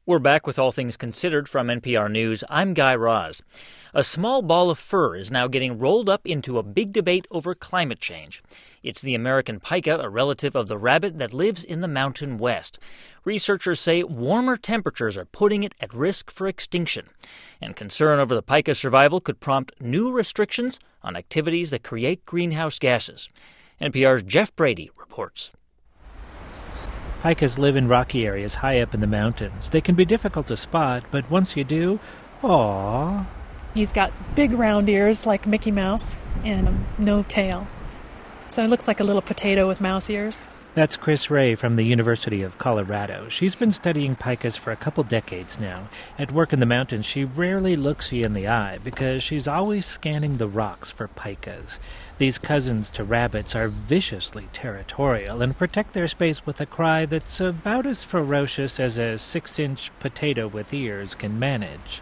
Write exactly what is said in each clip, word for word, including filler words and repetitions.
We're back with All Things Considered from N P R News. I'm Guy Raz. A small ball of fur is now getting rolled up into a big debate over climate change. It's the American pika, a relative of the rabbit that lives in the mountain west. Researchers say warmer temperatures are putting it at risk for extinction. And concern over the pika's survival could prompt new restrictions on activities that create greenhouse gases. N P R's Jeff Brady reports. Pikas live in rocky areas high up in the mountains. They can be difficult to spot, but once you do, aww. He's got big round ears like Mickey Mouse and no tail. So he looks like a little potato with mouse ears. That's Chris Ray from the University of Colorado. She's been studying pikas for a couple decades now. At work in the mountains, she rarely looks you in the eye because she's always scanning the rocks for pikas. These cousins to rabbits are viciously territorial and protect their space with a cry that's about as ferocious as a six-inch potato with ears can manage.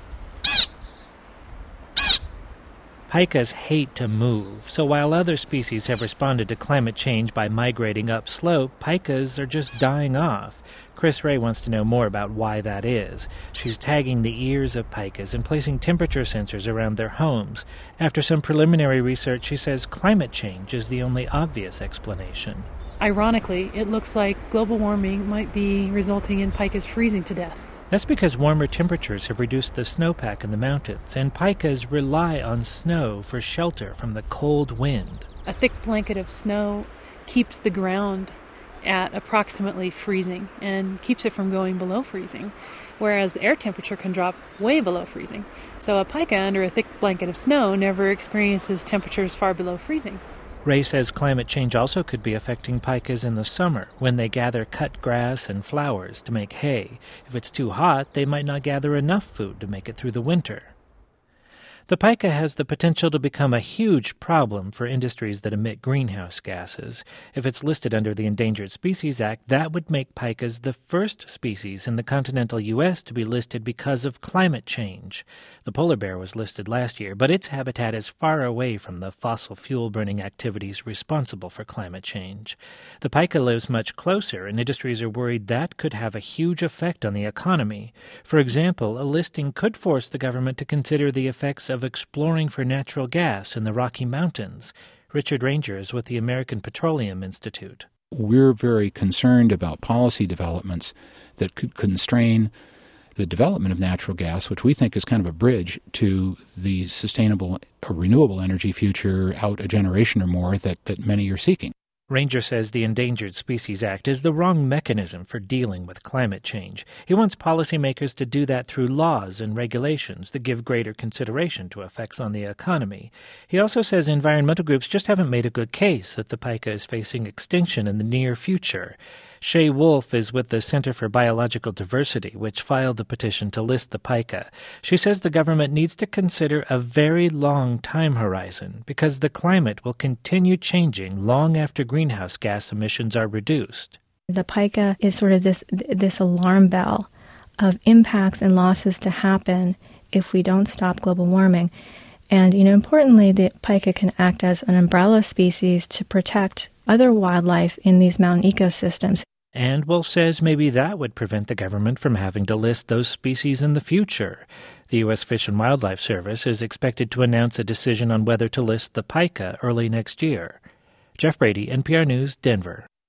Pikas hate to move, so while other species have responded to climate change by migrating upslope, pikas are just dying off. Chris Ray wants to know more about why that is. She's tagging the ears of pikas and placing temperature sensors around their homes. After some preliminary research, she says climate change is the only obvious explanation. Ironically, it looks like global warming might be resulting in pikas freezing to death. That's because warmer temperatures have reduced the snowpack in the mountains, and pikas rely on snow for shelter from the cold wind. A thick blanket of snow keeps the ground at approximately freezing and keeps it from going below freezing, whereas the air temperature can drop way below freezing. So a pika under a thick blanket of snow never experiences temperatures far below freezing. Ray says climate change also could be affecting pikas in the summer when they gather cut grass and flowers to make hay. If it's too hot, they might not gather enough food to make it through the winter. The pika has the potential to become a huge problem for industries that emit greenhouse gases. If it's listed under the Endangered Species Act, that would make pikas the first species in the continental U S to be listed because of climate change. The polar bear was listed last year, but its habitat is far away from the fossil fuel-burning activities responsible for climate change. The pika lives much closer, and industries are worried that could have a huge effect on the economy. For example, a listing could force the government to consider the effects of exploring for natural gas in the Rocky Mountains. Richard Ranger is with the American Petroleum Institute. We're very concerned about policy developments that could constrain the development of natural gas, which we think is kind of a bridge to the sustainable or renewable energy future out a generation or more that, that many are seeking. Ranger says the Endangered Species Act is the wrong mechanism for dealing with climate change. He wants policymakers to do that through laws and regulations that give greater consideration to effects on the economy. He also says environmental groups just haven't made a good case that the pika is facing extinction in the near future. Shay Wolf is with the Center for Biological Diversity, which filed the petition to list the pika. She says the government needs to consider a very long time horizon because the climate will continue changing long after greenhouse gas emissions are reduced. The pika is sort of this this alarm bell of impacts and losses to happen if we don't stop global warming. And, you know, importantly, the pika can act as an umbrella species to protect other wildlife in these mountain ecosystems. And Wolf says maybe that would prevent the government from having to list those species in the future. The U S Fish and Wildlife Service is expected to announce a decision on whether to list the pika early next year. Jeff Brady, N P R News, Denver.